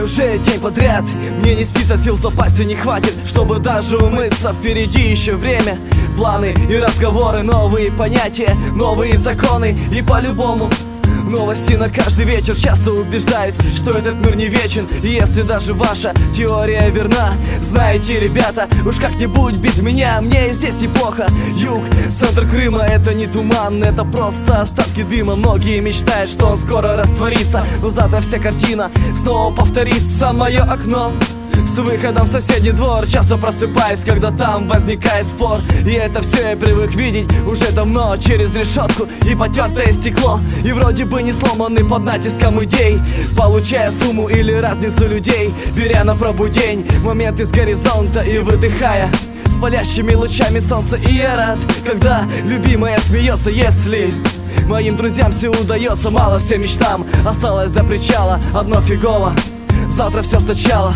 уже день подряд. Мне не спится, сил в запасе не хватит, чтобы даже умыться. Впереди еще время, планы и разговоры, новые понятия, новые законы. И по-любому новости на каждый вечер. Часто убеждаюсь, что этот мир не вечен. И если даже ваша теория верна, знаете, ребята, уж как-нибудь без меня мне и здесь неплохо. Юг, центр Крыма, это не туман, это просто остатки дыма. Многие мечтают, что он скоро растворится, но завтра вся картина снова повторится. Мое окно с выходом в соседний двор. Часто просыпаюсь, когда там возникает спор. И это все я привык видеть уже давно через решетку и потертое стекло. И вроде бы не сломанный под натиском идей, получая сумму или разницу людей, беря на пробу день, моменты с горизонта и выдыхая с палящими лучами солнца. И я рад, когда любимая смеется. Если моим друзьям все удается, мало всем мечтам осталось до причала. Одно фигово, завтра все сначала.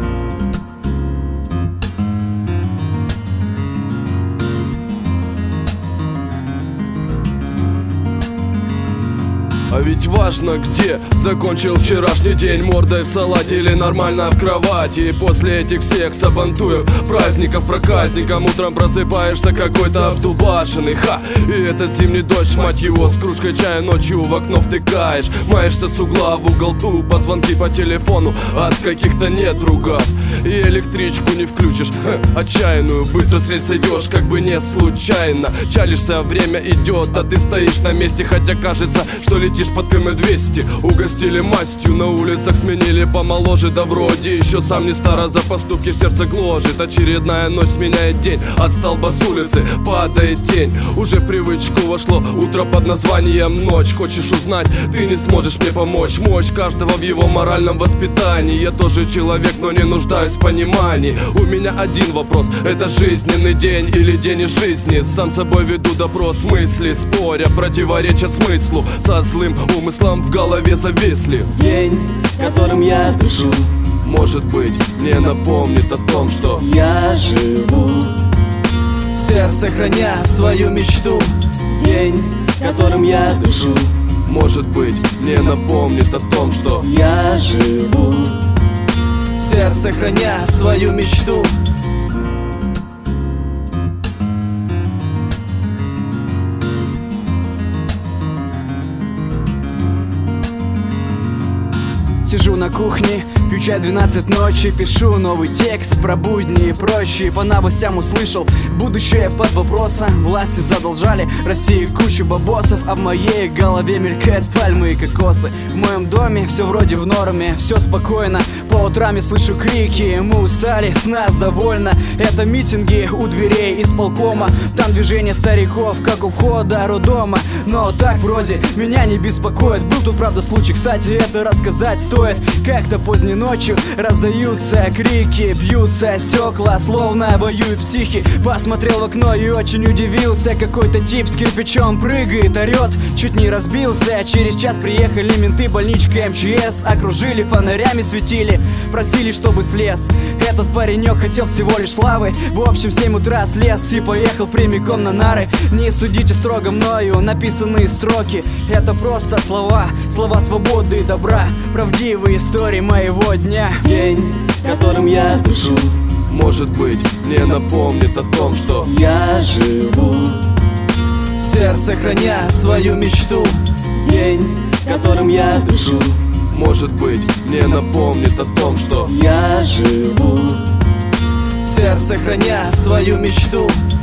А ведь важно, где закончил вчерашний день, мордой в салате или нормально в кровати. И после этих всех сабантуев, праздников проказником, утром просыпаешься какой-то обдубашенный. Ха! И этот зимний дождь, мать его, с кружкой чая ночью в окно втыкаешь. Маешься с угла в угол, тупо звонки по телефону от каких-то недругов. И электричку не включишь, отчаянную, быстро с рельс идешь, как бы не случайно. Чалишься, время идет, а ты стоишь на месте, хотя кажется, что летишь под КМ-200. Угостили мастью, на улицах сменили помоложе. Да вроде еще сам не стара, за поступки в сердце гложет. Очередная ночь сменяет день, от столба с улицы падает тень. Уже в привычку вошло утро под названием ночь. Хочешь узнать, ты не сможешь мне помочь. Мощь каждого в его моральном воспитании. Я тоже человек, но не нуждаюсь в понимании. У меня один вопрос, это жизненный день или день из жизни? Сам собой веду допрос, мысли споря, противоречат смыслу. Со злым умыслом в голове зависли. День, которым я дышу, может быть, мне напомнит о том, что я живу, в сердце храня свою мечту. День, которым я дышу, может быть, мне напомнит о том, что я живу, в сердце храня свою мечту. Сижу на кухне, пью чай 12 ночи, пишу новый текст про будни и прочие. По новостям услышал, будущее под вопросом. Власти задолжали России кучу бабосов, а в моей голове мелькают пальмы и кокосы. В моем доме все вроде в норме, все спокойно. По утрам я слышу крики, мы устали, с нас довольно. Это митинги у дверей исполкома, там движение стариков, как у входа роддома. Но так вроде меня не беспокоит. Был тут правда случай, кстати, это рассказать стоит. Как-то поздней ночью раздаются крики, бьются стекла, словно воюют психи. Посмотрел в окно и очень удивился. Какой-то тип с кирпичом прыгает, орет, чуть не разбился. Через час приехали менты, больничка, МЧС. Окружили, фонарями светили, просили, чтобы слез. Этот паренек хотел всего лишь славы. В общем, в 7 утра слез и поехал прямиком на нары. Не судите строго мною написанные строки, это просто слова, слова свободы и добра, правдивые истории моего дня. День, которым я дышу, может быть, мне напомнит о том, что я живу, в сердце храня свою мечту. День, которым я дышу, может быть, мне напомнит о том, что я живу, в сердце храня свою мечту.